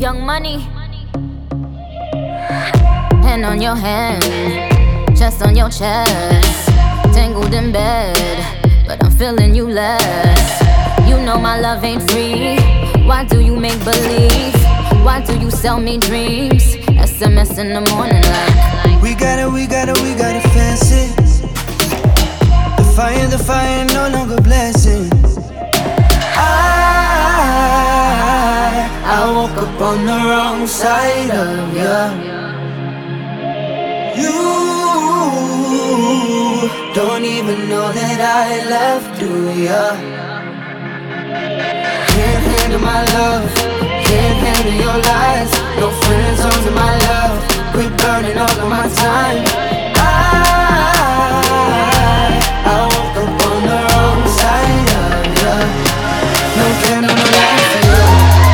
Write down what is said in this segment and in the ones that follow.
Young Money. Hand on your hand, chest on your chest. Tangled in bed, but I'm feeling you less. You know my love ain't free. Why do you make believe? Why do you sell me dreams? SMS in the morning like we gotta fancy. The fire no longer blessing. I woke up on the wrong side of ya. You don't even know that I left, do ya? Can't handle my love, can't handle your lies. No friends under my love, quit burning all of my time. I woke up on the wrong side of ya. No candle, no light for you.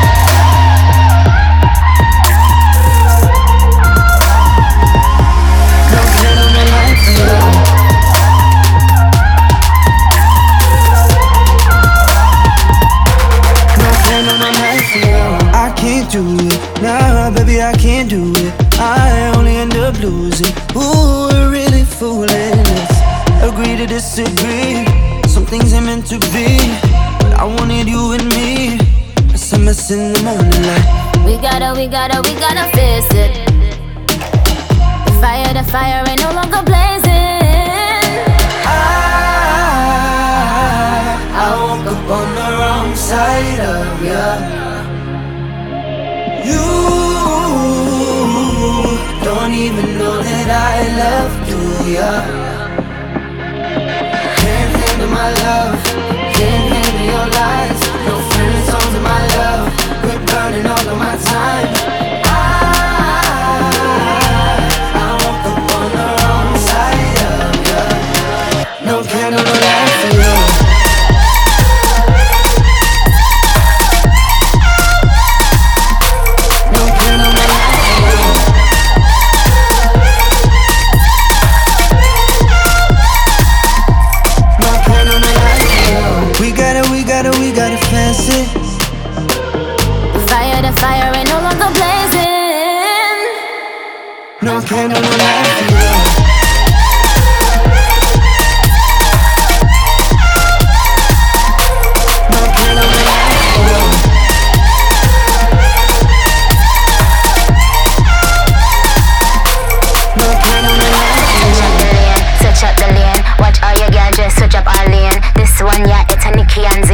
No candle, no light for you. No candle, no light for you. I can't do it, nah baby I can't do it. I only end up losing. Ooh, we're really fooling. Agree to disagree. Some things ain't meant to be, but I wanted you and me. SMS in the morning like we gotta face it. The fire ain't no longer blazing. I woke up on the wrong side of ya. You don't even know that I left, do ya? Can't handle my love, can't handle your lies. No friends under my love, quit burning all of my time. I woke up on the wrong side of ya. No candle, no light for you. No candle, no light for you. No candle, no light for you. We gotta fancy. The fire ain't no longer blazing. No candle, no light for you. No candle, no light for you. No candle, no light for you. Switch up the lane, watch all your girls just switch up our lane. This one, yeah, it's a Nicky and